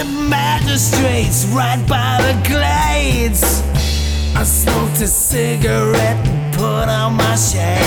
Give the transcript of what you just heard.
magistrates right by the glades. I smoked a cigarette and put on my shades.